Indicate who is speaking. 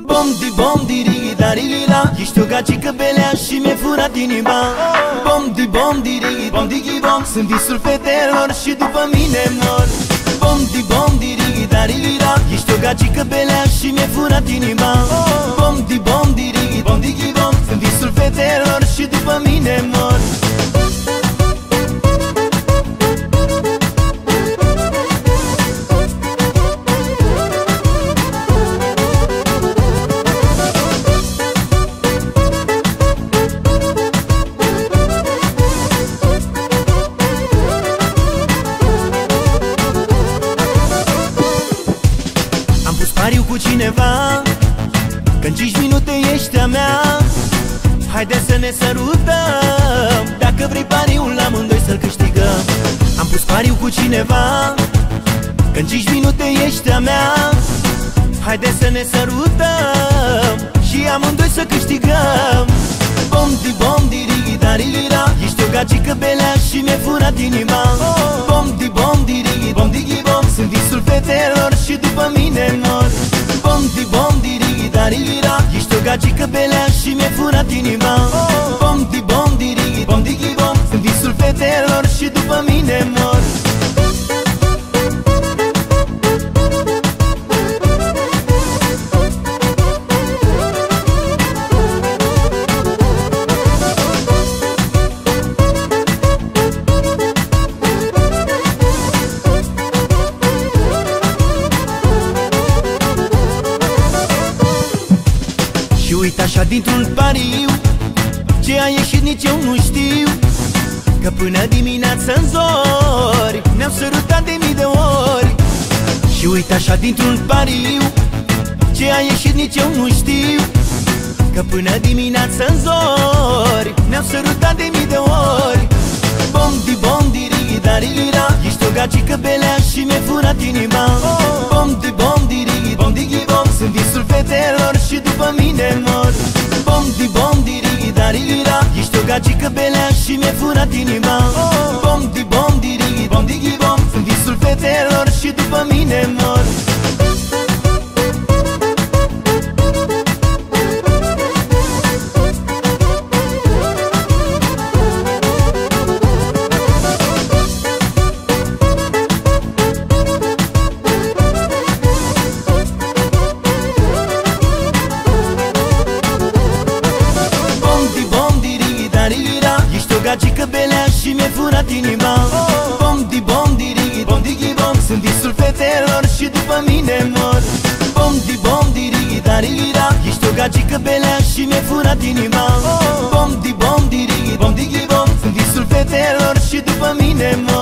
Speaker 1: Bom di bom diri darila, ești o gagică belea și mi-e furat inima. Bom di bom diri bom digi bom, sunt visul fetelor și după mine mor. Bom di bom diri darila, ești o gagică belea și mi-e furat inima. Bom di bom diri bom digi bom, sunt visul fetelor și după mine mor. Pariu cu cineva că în 5 minute ești a mea. Haide să ne sărutăm, dacă vrei pariul la amândoi să-l câștigăm. Am pus pariu cu cineva că în 5 minute ești a mea. Haide să ne sărutăm și amândoi să câștigăm. Bom di bom diri darira, ești o gagică belea și mi-e furat inima. Bom di bom diri bom digi bom, sunt visul fetelor și după mine mor. Bom di bom diri darira, ești o gagică belea și mi-e furat inima. Bom di bom diri bom digi bom, sunt visul fetelor și după mine mor. Și uite așa dintr-un pariu, ce a ieșit nici eu nu știu, că până dimineața-n zori ne-am sărutat de mii de ori. Și uite așa dintr-un pariu, ce a ieșit nici eu nu știu, că până dimineața-n zori ne-am sărutat de mii de ori. Bom di bom diri darira, ești o gagică belea și mi-e furat inima. Bom di bom diri bom digi bom, sunt visul fetelor și după mine mor. Bom di bom diri darira, ești o gagică belea și mi-e furat inima. Bom di bom diri bom digi bom, sunt visul fetelor și după mine mor. Ești o gagică belea și mi-e furat inima. Bom di bom diri bom digi bom, sunt visul fetelor și după mine mor. Bom di bom diri darira, ești o gagică belea și mi-e furat inima. Bom di bom diri bom digi bom, sunt visul fetelor și după mine mor.